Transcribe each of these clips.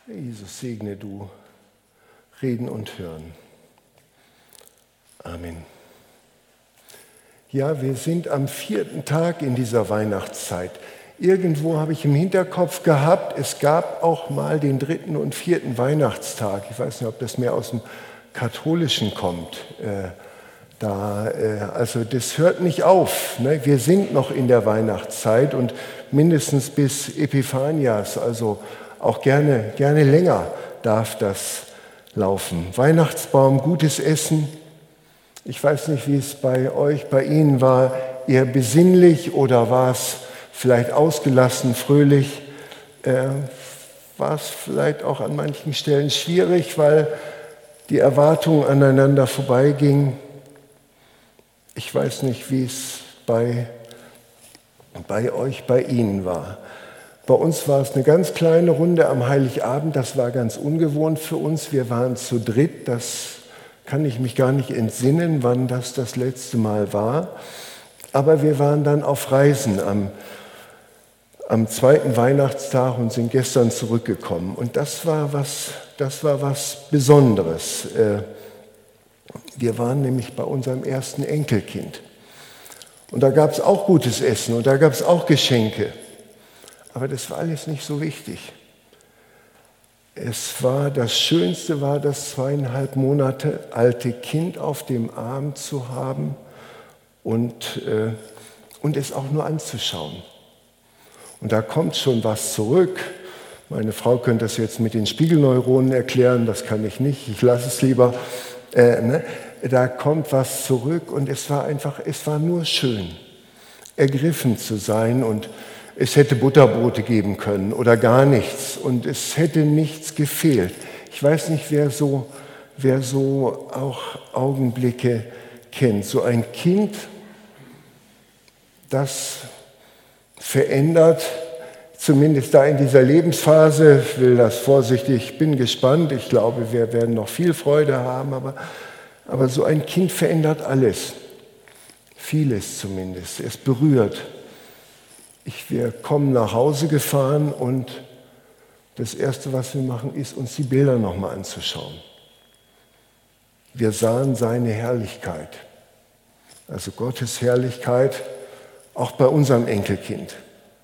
Herr Jesus, segne du Reden und Hören. Amen. Ja, wir sind am 4. Tag in dieser Weihnachtszeit. Irgendwo habe ich im Hinterkopf gehabt, es gab auch mal den 3. und 4. Weihnachtstag. Ich weiß nicht, ob das mehr aus dem Katholischen kommt. Also das hört nicht auf. Ne? Wir sind noch in der Weihnachtszeit und mindestens bis Epiphanias, also auch gerne länger darf das laufen. Weihnachtsbaum, gutes Essen. Ich weiß nicht, wie es bei euch, bei Ihnen war, eher besinnlich oder war es vielleicht ausgelassen, fröhlich? War es vielleicht auch an manchen Stellen schwierig, weil die Erwartungen aneinander vorbeigingen? Ich weiß nicht, wie es bei euch, bei Ihnen war. Bei uns war es eine ganz kleine Runde am Heiligabend, das war ganz ungewohnt für uns. Wir waren zu dritt, das kann ich mich gar nicht entsinnen, wann das letzte Mal war. Aber wir waren dann auf Reisen am 2. Weihnachtstag und sind gestern zurückgekommen. Und das war was Besonderes. Wir waren nämlich bei unserem ersten Enkelkind. Und da gab es auch gutes Essen und da gab es auch Geschenke. Aber das war alles nicht so wichtig. Das Schönste war, das 2,5 Monate alte Kind auf dem Arm zu haben und es auch nur anzuschauen. Und da kommt schon was zurück. Meine Frau könnte das jetzt mit den Spiegelneuronen erklären, das kann ich nicht, ich lasse es lieber. Da kommt was zurück und es war nur schön, ergriffen zu sein und es hätte Butterbrote geben können oder gar nichts und es hätte nichts gefehlt. Ich weiß nicht, wer so auch Augenblicke kennt. So ein Kind, das verändert, zumindest da in dieser Lebensphase, ich will das vorsichtig, ich bin gespannt, ich glaube, wir werden noch viel Freude haben, aber so ein Kind verändert alles, vieles zumindest, es berührt. Wir kommen nach Hause gefahren und das Erste, was wir machen, ist, uns die Bilder nochmal anzuschauen. Wir sahen seine Herrlichkeit, also Gottes Herrlichkeit, auch bei unserem Enkelkind.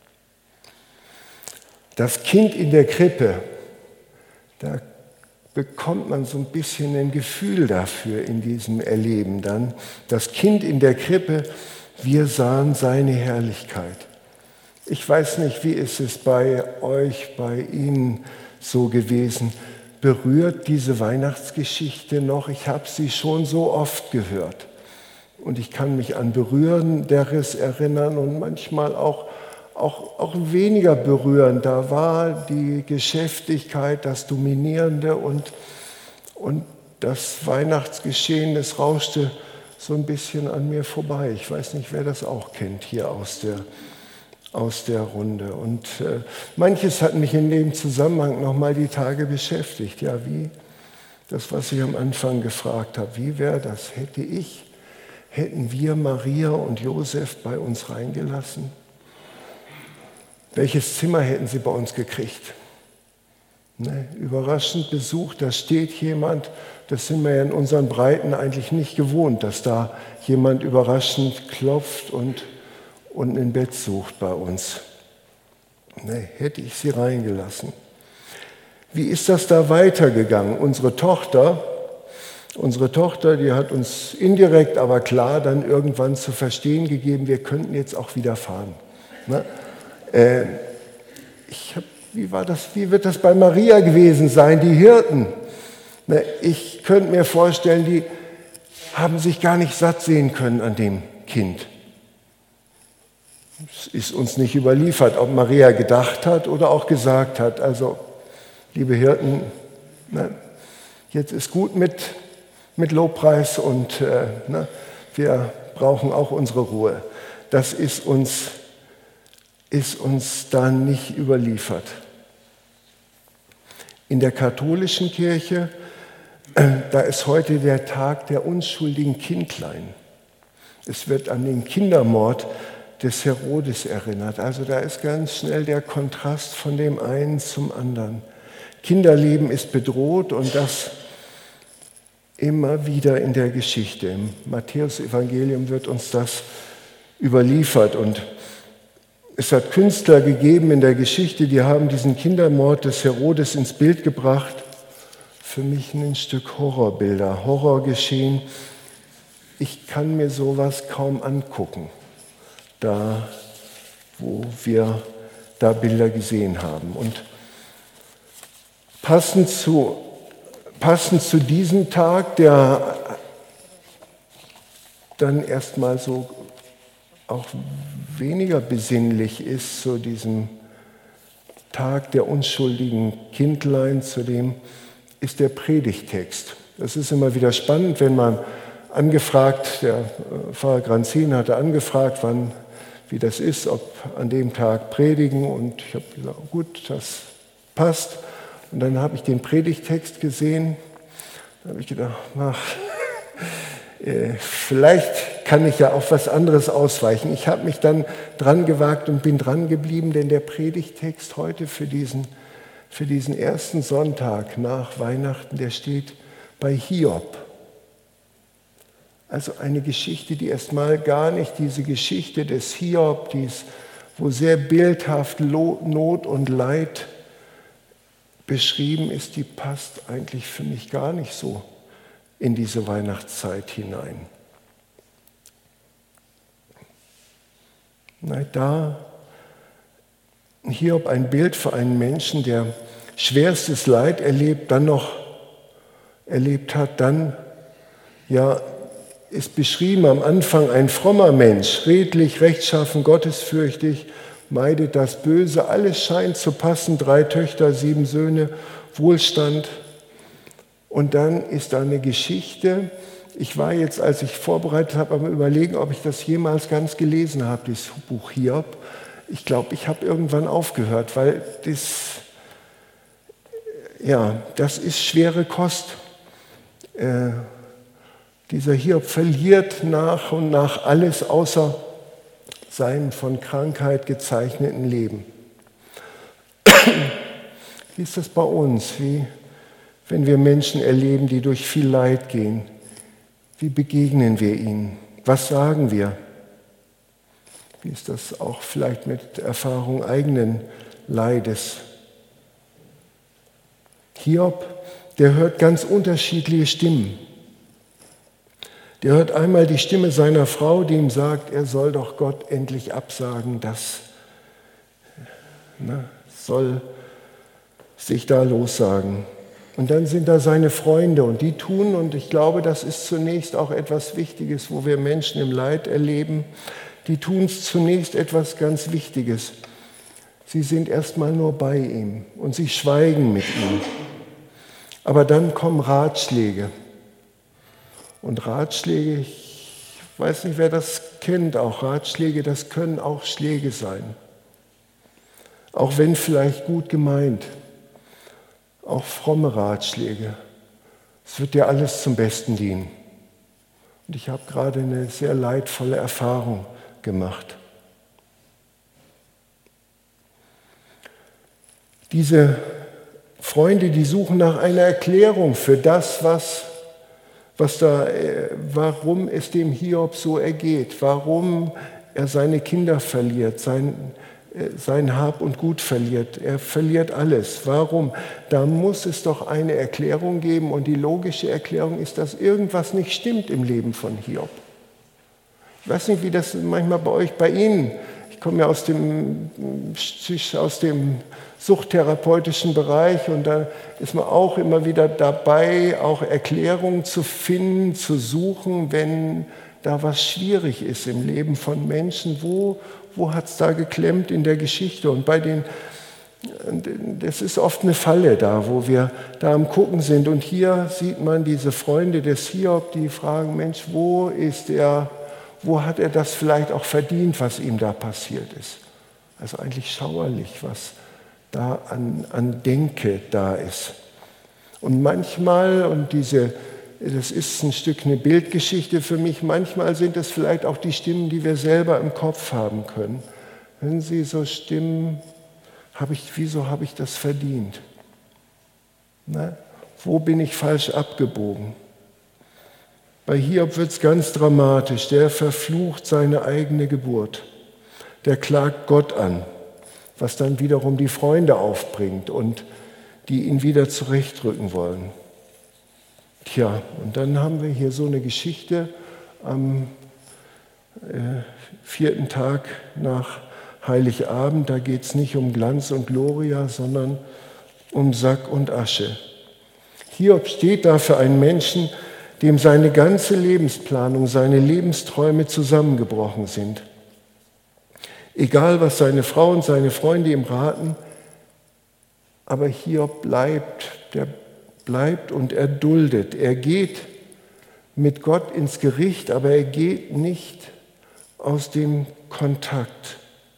Das Kind in der Krippe, da bekommt man so ein bisschen ein Gefühl dafür in diesem Erleben dann. Das Kind in der Krippe, wir sahen seine Herrlichkeit. Ich weiß nicht, wie ist es bei euch, bei Ihnen so gewesen? Berührt diese Weihnachtsgeschichte noch? Ich habe sie schon so oft gehört. Und ich kann mich an Berührenderes erinnern und manchmal auch weniger berührend. Da war die Geschäftigkeit, das Dominierende und das Weihnachtsgeschehen, das rauschte so ein bisschen an mir vorbei. Ich weiß nicht, wer das auch kennt hier aus der Runde. Und manches hat mich in dem Zusammenhang nochmal die Tage beschäftigt. Ja, wie das, was ich am Anfang gefragt habe, wie wäre das? Hätten wir Maria und Josef bei uns reingelassen? Welches Zimmer hätten sie bei uns gekriegt? Ne? Überraschend Besuch, da steht jemand, das sind wir ja in unseren Breiten eigentlich nicht gewohnt, dass da jemand überraschend klopft und ein Bett sucht bei uns. Ne, hätte ich sie reingelassen. Wie ist das da weitergegangen? Unsere Tochter, die hat uns indirekt, aber klar dann irgendwann zu verstehen gegeben, wir könnten jetzt auch wieder fahren. Ne? Wie wird das bei Maria gewesen sein, die Hirten? Ne, ich könnte mir vorstellen, die haben sich gar nicht satt sehen können an dem Kind. Es ist uns nicht überliefert, ob Maria gedacht hat oder auch gesagt hat, also liebe Hirten, ne, jetzt ist gut mit Lobpreis und wir brauchen auch unsere Ruhe. Das ist uns da nicht überliefert. In der katholischen Kirche, da ist heute der Tag der unschuldigen Kindlein. Es wird an den Kindermord des Herodes erinnert. Also da ist ganz schnell der Kontrast von dem einen zum anderen. Kinderleben ist bedroht und das immer wieder in der Geschichte. Im Matthäus-Evangelium wird uns das überliefert. Und es hat Künstler gegeben in der Geschichte, die haben diesen Kindermord des Herodes ins Bild gebracht. Für mich ein Stück Horrorbilder, Horrorgeschehen. Ich kann mir sowas kaum angucken, da wo wir da Bilder gesehen haben. Und passend zu diesem Tag, der dann erstmal so auch weniger besinnlich ist, zu diesem Tag der unschuldigen Kindlein, zu dem ist der Predigttext. Das ist immer wieder spannend, wenn man angefragt, der Pfarrer Granzin hatte angefragt, wie das ist, ob an dem Tag predigen, und ich habe gesagt, gut, das passt. Und dann habe ich den Predigttext gesehen, da habe ich gedacht, vielleicht kann ich ja auf was anderes ausweichen. Ich habe mich dann dran gewagt und bin dran geblieben, denn der Predigttext heute für diesen ersten Sonntag nach Weihnachten, der steht bei Hiob. Also eine Geschichte, die erstmal gar nicht diese Geschichte des Hiob, wo sehr bildhaft Not und Leid beschrieben ist, die passt eigentlich für mich gar nicht so in diese Weihnachtszeit hinein. Da Hiob ein Bild für einen Menschen, der schwerstes Leid erlebt hat, dann ist beschrieben am Anfang ein frommer Mensch, redlich, rechtschaffen, gottesfürchtig, meidet das Böse, alles scheint zu passen, 3 Töchter, 7 Söhne, Wohlstand. Und dann ist da eine Geschichte. Ich war jetzt, als ich vorbereitet habe, am Überlegen, ob ich das jemals ganz gelesen habe, dieses Buch Hiob. Ich glaube, ich habe irgendwann aufgehört, weil das ist schwere Kost. Dieser Hiob verliert nach und nach alles außer seinem von Krankheit gezeichneten Leben. Wie ist das bei uns? Wie, wenn wir Menschen erleben, die durch viel Leid gehen? Wie begegnen wir ihnen? Was sagen wir? Wie ist das auch vielleicht mit Erfahrung eigenen Leides? Hiob, der hört ganz unterschiedliche Stimmen. Der hört einmal die Stimme seiner Frau, die ihm sagt, er soll doch Gott endlich absagen, das soll sich da lossagen. Und dann sind da seine Freunde und die tun, und ich glaube, das ist zunächst auch etwas Wichtiges, wo wir Menschen im Leid erleben, die tun zunächst etwas ganz Wichtiges. Sie sind erstmal nur bei ihm und sie schweigen mit ihm. Aber dann kommen Ratschläge. Und Ratschläge, ich weiß nicht, wer das kennt, auch Ratschläge, das können auch Schläge sein. Auch wenn vielleicht gut gemeint. Auch fromme Ratschläge. Es wird dir alles zum Besten dienen. Und ich habe gerade eine sehr leidvolle Erfahrung gemacht. Diese Freunde, die suchen nach einer Erklärung für das, warum es dem Hiob so ergeht, warum er seine Kinder verliert, sein Hab und Gut verliert. Er verliert alles. Warum? Da muss es doch eine Erklärung geben, und die logische Erklärung ist, dass irgendwas nicht stimmt im Leben von Hiob. Ich weiß nicht, wie das manchmal bei Ihnen, ich komme ja aus dem suchttherapeutischen Bereich, und da ist man auch immer wieder dabei, auch Erklärungen zu finden, zu suchen, wenn da was schwierig ist im Leben von Menschen. Wo hat es da geklemmt in der Geschichte? Und das ist oft eine Falle da, wo wir da am Gucken sind. Und hier sieht man diese Freunde des Hiob, die fragen, Mensch, wo hat er das vielleicht auch verdient, was ihm da passiert ist? Also eigentlich schauerlich, was da an Denke da ist. Und manchmal, das ist ein Stück eine Bildgeschichte für mich, manchmal sind es vielleicht auch die Stimmen, die wir selber im Kopf haben können. Wenn Sie so Stimmen, wieso habe ich das verdient? Na, wo bin ich falsch abgebogen? Bei Hiob wird es ganz dramatisch. Der verflucht seine eigene Geburt. Der klagt Gott an, was dann wiederum die Freunde aufbringt und die ihn wieder zurechtrücken wollen. Tja, und dann haben wir hier so eine Geschichte am 4. Tag nach Heiligabend. Da geht es nicht um Glanz und Gloria, sondern um Sack und Asche. Hiob steht da für einen Menschen, dem seine ganze Lebensplanung, seine Lebensträume zusammengebrochen sind. Egal, was seine Frau und seine Freunde ihm raten, aber Hiob bleibt, der bleibt und er duldet. Er geht mit Gott ins Gericht, aber er geht nicht aus dem Kontakt.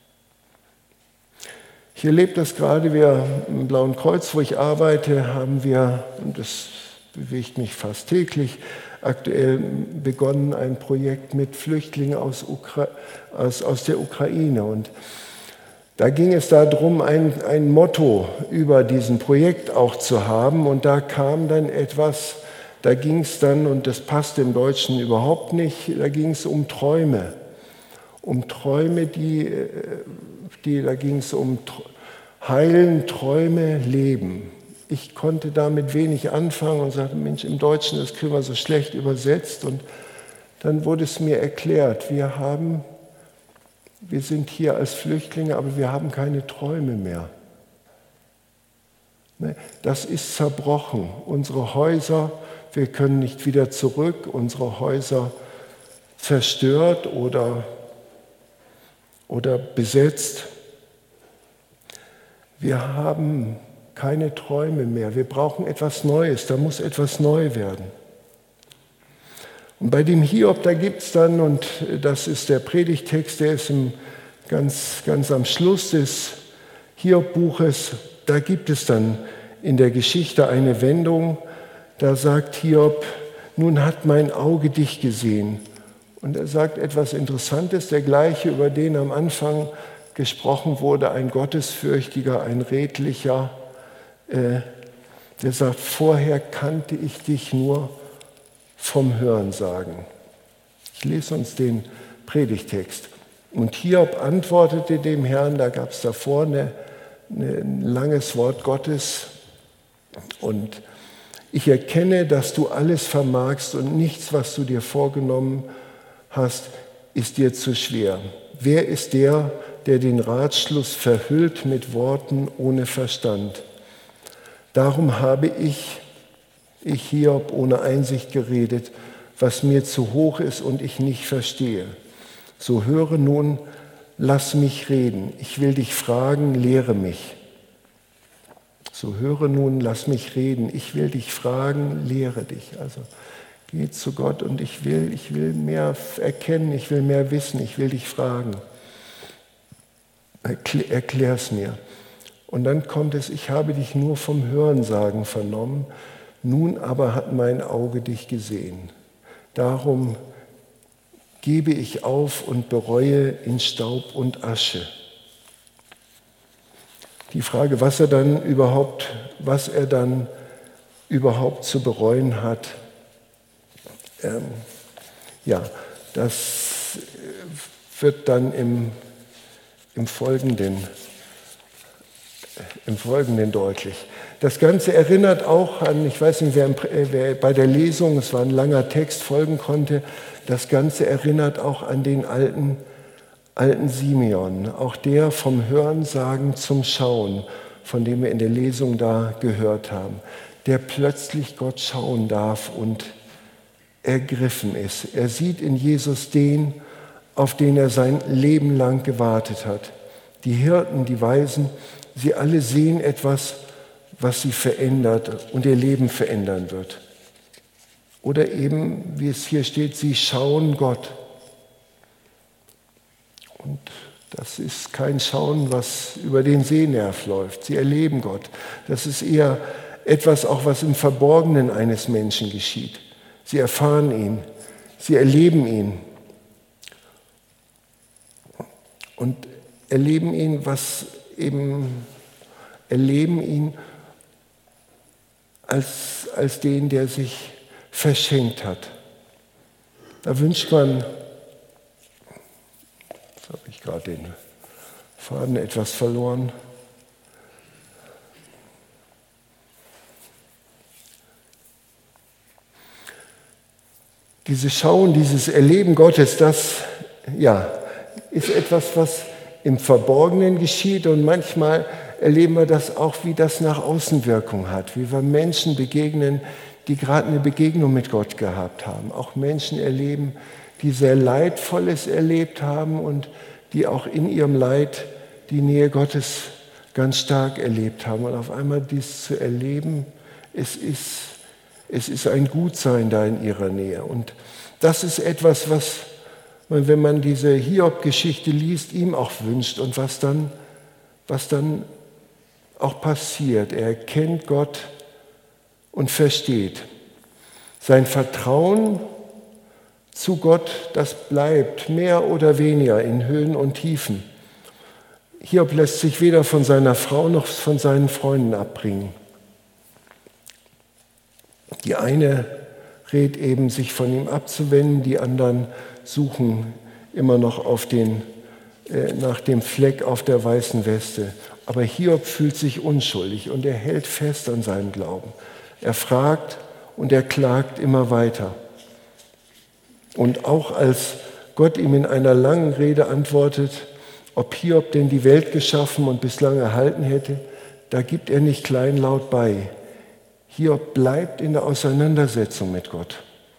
Ich erlebe das gerade, wir im Blauen Kreuz, wo ich arbeite, haben wir, und das bewegt mich fast täglich, aktuell begonnen ein Projekt mit Flüchtlingen aus der Ukraine. Und da ging es darum, ein Motto über diesem Projekt auch zu haben. Und da kam dann etwas, da ging es dann, und das passt im Deutschen überhaupt nicht, da ging es um Träume. Um Träume, da ging es um Heilen, Träume, Leben. Ich konnte damit wenig anfangen und sagte, Mensch, im Deutschen, das kriegen wir so schlecht übersetzt. Und dann wurde es mir erklärt, wir sind hier als Flüchtlinge, aber wir haben keine Träume mehr. Das ist zerbrochen. Unsere Häuser, wir können nicht wieder zurück, unsere Häuser zerstört oder besetzt. Wir haben keine Träume mehr. Wir brauchen etwas Neues. Da muss etwas neu werden. Und bei dem Hiob, da gibt es dann, und das ist der Predigtext, der ist ganz am Schluss des Hiob-Buches, da gibt es dann in der Geschichte eine Wendung, da sagt Hiob, nun hat mein Auge dich gesehen. Und er sagt etwas Interessantes, der gleiche, über den am Anfang gesprochen wurde, ein Gottesfürchtiger, ein Redlicher, der sagt, vorher kannte ich dich nur vom Hörensagen. Ich lese uns den Predigtext. Und Hiob antwortete dem Herrn, da gab es davor ein langes Wort Gottes, und ich erkenne, dass du alles vermagst und nichts, was du dir vorgenommen hast, ist dir zu schwer. Wer ist der den Ratschluss verhüllt mit Worten ohne Verstand? Darum habe ich Hiob ohne Einsicht geredet, was mir zu hoch ist und ich nicht verstehe. So höre nun, lass mich reden. Ich will dich fragen, lehre mich. So höre nun, lass mich reden. Ich will dich fragen, lehre dich. Also geh zu Gott und ich will mehr erkennen, ich will mehr wissen, ich will dich fragen. Erklär's mir. Und dann kommt es, ich habe dich nur vom Hörensagen vernommen, nun aber hat mein Auge dich gesehen. Darum gebe ich auf und bereue in Staub und Asche. Die Frage, was er dann überhaupt zu bereuen hat, das wird dann im Folgenden deutlich. Das Ganze erinnert auch an, ich weiß nicht, wer bei der Lesung, es war ein langer Text, folgen konnte, das Ganze erinnert auch an den alten Simeon, auch der vom Hörensagen zum Schauen, von dem wir in der Lesung da gehört haben, der plötzlich Gott schauen darf und ergriffen ist. Er sieht in Jesus den, auf den er sein Leben lang gewartet hat. Die Hirten, die Weisen, sie alle sehen etwas, was sie verändert und ihr Leben verändern wird. Oder eben, wie es hier steht, sie schauen Gott. Und das ist kein Schauen, was über den Sehnerv läuft. Sie erleben Gott. Das ist eher etwas, auch was im Verborgenen eines Menschen geschieht. Sie erfahren ihn, sie erleben ihn und erleben ihn als den, der sich verschenkt hat. Da wünscht man, jetzt habe ich gerade den Faden etwas verloren, dieses Schauen, dieses Erleben Gottes, das ist etwas, was im Verborgenen geschieht, und manchmal erleben wir das auch, wie das nach Außenwirkung hat, wie wir Menschen begegnen, die gerade eine Begegnung mit Gott gehabt haben, auch Menschen erleben, die sehr Leidvolles erlebt haben und die auch in ihrem Leid die Nähe Gottes ganz stark erlebt haben. Und auf einmal dies zu erleben, es ist ein Gutsein da in ihrer Nähe. Und das ist etwas, was man, wenn man diese Hiob-Geschichte liest, ihm auch wünscht und was dann auch passiert. Er kennt Gott und versteht. Sein Vertrauen zu Gott, das bleibt mehr oder weniger in Höhen und Tiefen. Hiob lässt sich weder von seiner Frau noch von seinen Freunden abbringen. Die eine rät eben, sich von ihm abzuwenden, die anderen suchen immer noch nach dem Fleck auf der weißen Weste. Aber Hiob fühlt sich unschuldig und er hält fest an seinem Glauben. Er fragt und er klagt immer weiter. Und auch als Gott ihm in einer langen Rede antwortet, ob Hiob denn die Welt geschaffen und bislang erhalten hätte, da gibt er nicht kleinlaut bei. Hiob bleibt in der Auseinandersetzung mit Gott.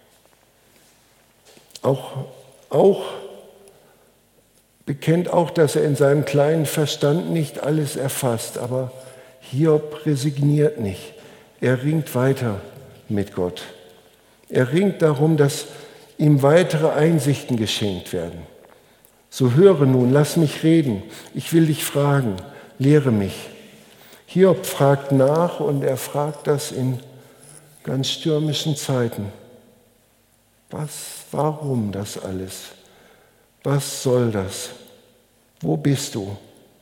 Bekennt auch, dass er in seinem kleinen Verstand nicht alles erfasst, aber Hiob resigniert nicht. Er ringt weiter mit Gott. Er ringt darum, dass ihm weitere Einsichten geschenkt werden. So höre nun, lass mich reden, ich will dich fragen, lehre mich. Hiob fragt nach und er fragt das in ganz stürmischen Zeiten. Warum das alles? Was soll das? Wo bist du?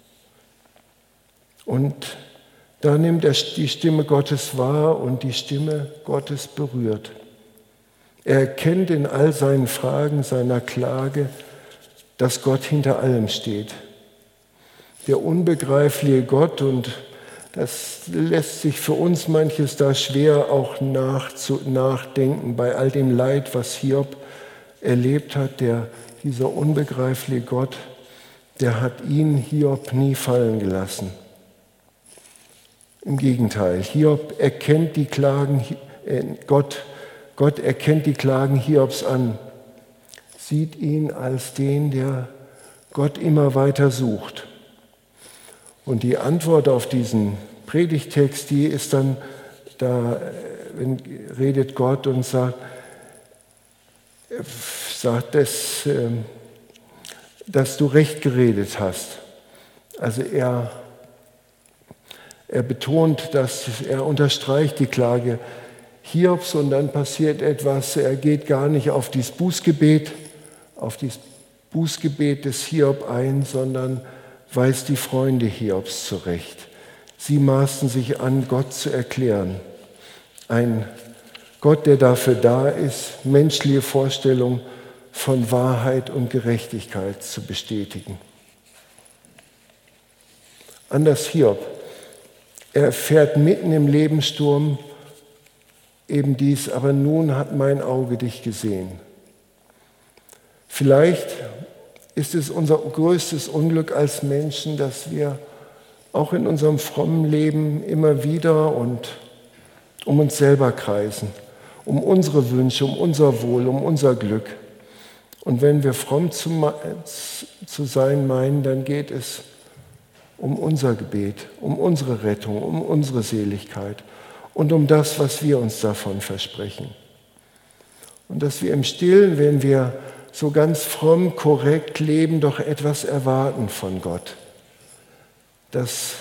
Und da nimmt er die Stimme Gottes wahr und die Stimme Gottes berührt. Er erkennt in all seinen Fragen, seiner Klage, dass Gott hinter allem steht. Der unbegreifliche Gott, und das lässt sich für uns manches da schwer auch nachdenken bei all dem Leid, was Hiob erlebt hat. Dieser unbegreifliche Gott, der hat ihn, Hiob, nie fallen gelassen. Im Gegenteil, Hiob erkennt die Klagen, Gott erkennt die Klagen Hiobs an, sieht ihn als den, der Gott immer weiter sucht. Und die Antwort auf diesen Predigtext, die ist dann, da redet Gott und sagt dass du recht geredet hast. Also er betont, er unterstreicht die Klage Hiobs, und dann passiert etwas. Er geht gar nicht auf dieses Bußgebet des Hiob ein, sondern weist die Freunde Hiobs zurecht. Sie maßen sich an, Gott zu erklären. Ein Gott, der dafür da ist, menschliche Vorstellungen von Wahrheit und Gerechtigkeit zu bestätigen. Anders Hiob. Er fährt mitten im Lebenssturm eben dies, aber nun hat mein Auge dich gesehen. Vielleicht ist es unser größtes Unglück als Menschen, dass wir auch in unserem frommen Leben immer wieder und um uns selber kreisen, um unsere Wünsche, um unser Wohl, um unser Glück. Und wenn wir fromm zu sein meinen, dann geht es um unser Gebet, um unsere Rettung, um unsere Seligkeit und um das, was wir uns davon versprechen. Und dass wir im Stillen, wenn wir so ganz fromm, korrekt leben, doch etwas erwarten von Gott. Dass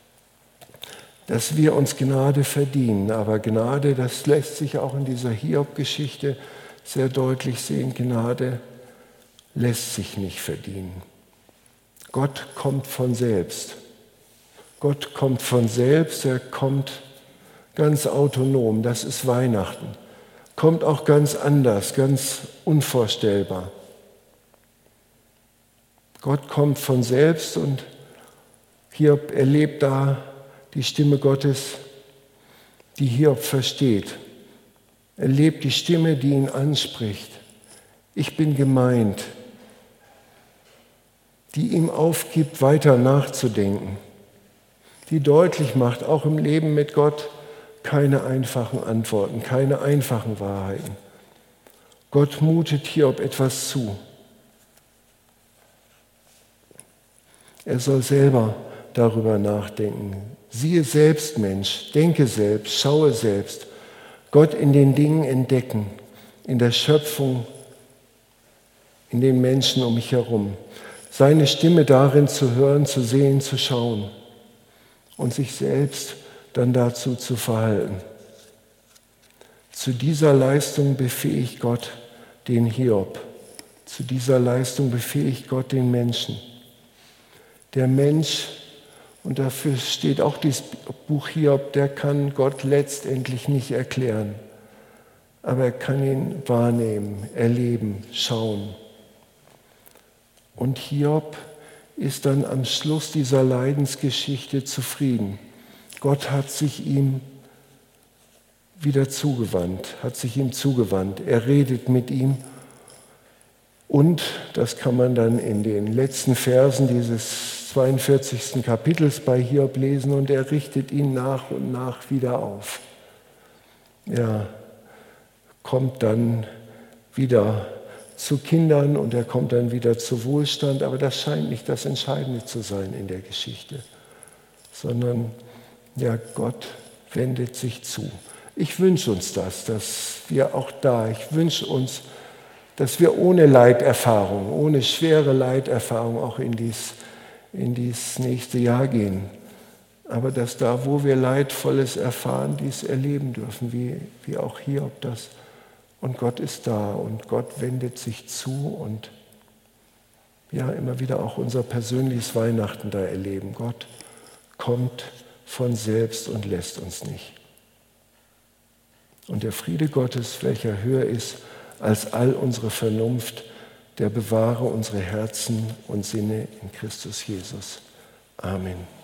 wir uns Gnade verdienen. Aber Gnade, das lässt sich auch in dieser Hiob-Geschichte sehr deutlich sehen, Gnade lässt sich nicht verdienen. Gott kommt von selbst. Gott kommt von selbst, er kommt ganz autonom. Das ist Weihnachten. Kommt auch ganz anders, ganz unvorstellbar. Gott kommt von selbst und Hiob erlebt da die Stimme Gottes, die Hiob versteht. Er erlebt die Stimme, die ihn anspricht. Ich bin gemeint, die ihm aufgibt, weiter nachzudenken, die deutlich macht, auch im Leben mit Gott, keine einfachen Antworten, keine einfachen Wahrheiten. Gott mutet Hiob etwas zu. Er soll selber darüber nachdenken. Siehe selbst, Mensch, denke selbst, schaue selbst. Gott in den Dingen entdecken, in der Schöpfung, in den Menschen um mich herum. Seine Stimme darin zu hören, zu sehen, zu schauen und sich selbst dann dazu zu verhalten. Zu dieser Leistung befähigt Gott den Hiob. Zu dieser Leistung befähigt Gott den Menschen. Der Mensch, und dafür steht auch dieses Buch Hiob, der kann Gott letztendlich nicht erklären. Aber er kann ihn wahrnehmen, erleben, schauen. Und Hiob ist dann am Schluss dieser Leidensgeschichte zufrieden. Gott hat sich ihm wieder zugewandt, Er redet mit ihm. Und, das kann man dann in den letzten Versen dieses 42. Kapitels bei Hiob lesen, und er richtet ihn nach und nach wieder auf. Er kommt dann wieder zu Kindern und er kommt dann wieder zu Wohlstand, aber das scheint nicht das Entscheidende zu sein in der Geschichte, sondern ja, Gott wendet sich zu. Ich wünsche uns das, dass wir auch ich wünsche uns, dass wir ohne Leiterfahrung, ohne schwere Leiterfahrung auch in dies nächste Jahr gehen. Aber dass da, wo wir Leidvolles erfahren, dies erleben dürfen, wie auch Hiob das. Und Gott ist da und Gott wendet sich zu und ja, immer wieder auch unser persönliches Weihnachten da erleben. Gott kommt von selbst und lässt uns nicht. Und der Friede Gottes, welcher höher ist als all unsere Vernunft, der bewahre unsere Herzen und Sinne in Christus Jesus. Amen.